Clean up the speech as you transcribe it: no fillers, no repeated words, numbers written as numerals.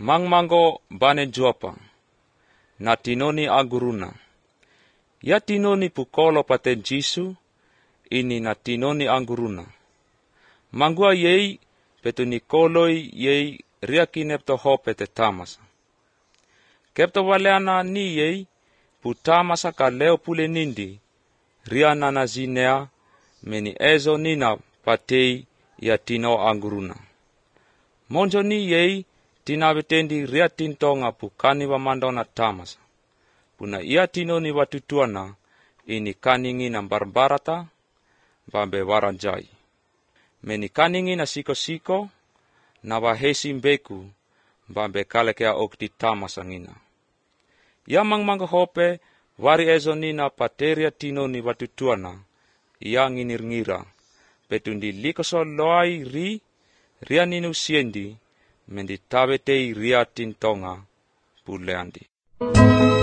Mangmango bane juapa, na tinoni aguruna. Ya tinoni pukolo paten Jisu, ini na tinoni aguruna. Mangua yei petu nikoloi yei riakinepto hopete tamasa. Kepto waleana ni yei putamasa ka leo pule nindi, riana na zinea meni ezo nina patei ya tino aguruna. Monjo ni yei tinabetendi ria tintonga pukani wa mandona tamasa. Puna ia tino ni watutuana ini kaningi na barbarata bambe waranjai. Meni kaningi na siko-siko na wahesi mbeku bambe kalekea okti tamasa ngina. Ia mangmanga hope wari ezo nina pateria tino ni watutuana ia nginir-ngira. Petundi likoso loai ria ninu siendi mendi tabetei ria tintonga puleandi.